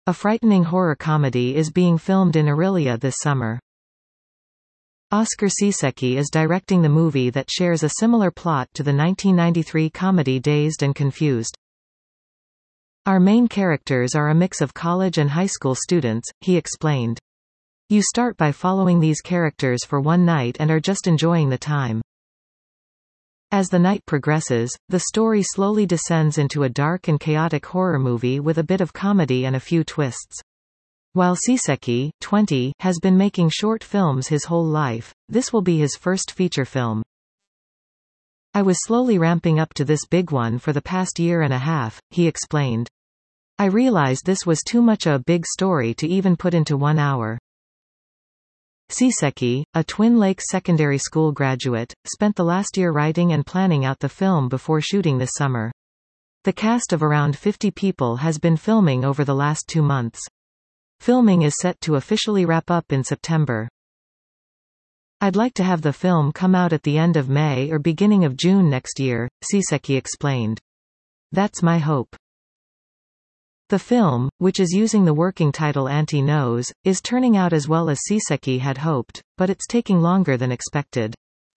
A frightening horror comedy is being filmed in Orillia this summer. Oscar Siseki is directing the movie that shares a similar plot to the 1993 comedy Dazed and Confused. Our main characters are a mix of college and high school students, he explained. You start by following these characters for one night and are just enjoying the time. As the night progresses, the story slowly descends into a dark and chaotic horror movie with a bit of comedy and a few twists. While Siseki, 20, has been making short films his whole life, this will be his first feature film. I was slowly ramping up to this big one for the past year and a half, he explained. I realized this was too much a big story to even put into 1 hour. Siseki, a Twin Lakes secondary school graduate, spent the last year writing and planning out the film before shooting this summer. The cast of around 50 people has been filming over the last 2 months. Filming is set to officially wrap up in September. I'd like to have the film come out at the end of May or beginning of June next year, Siseki explained. That's my hope. The film, which is using the working title Auntie Knows, is turning out as well as Siseki had hoped, but it's taking longer than expected.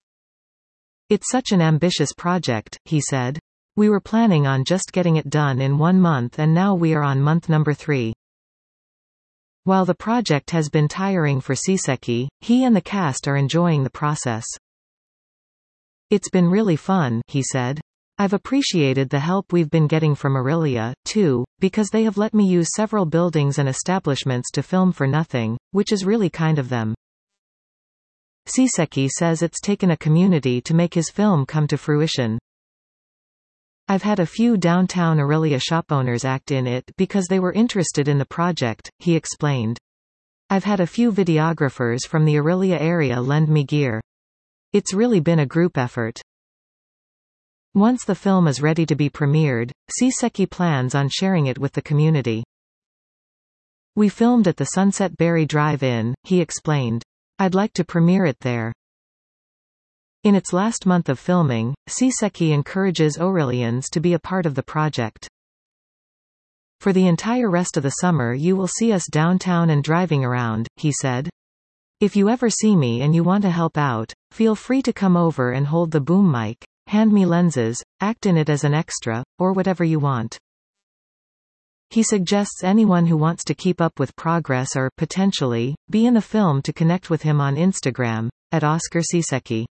It's such an ambitious project, he said. We were planning on just getting it done in 1 month and now we are on month number 3. While the project has been tiring for Siseki, he and the cast are enjoying the process. It's been really fun, he said. I've appreciated the help we've been getting from Orillia, too, because they have let me use several buildings and establishments to film for nothing, which is really kind of them. Siseki says it's taken a community to make his film come to fruition. I've had a few downtown Orillia shop owners act in it because they were interested in the project, he explained. I've had a few videographers from the Orillia area lend me gear. It's really been a group effort. Once the film is ready to be premiered, Siseki plans on sharing it with the community. We filmed at the Sunset Berry Drive-In, he explained. I'd like to premiere it there. In its last month of filming, Siseki encourages Orillians to be a part of the project. For the entire rest of the summer you will see us downtown and driving around, he said. If you ever see me and you want to help out, feel free to come over and hold the boom mic, hand me lenses, act in it as an extra, or whatever you want. He suggests anyone who wants to keep up with progress or, potentially, be in the film to connect with him on Instagram, @OscarSiseki.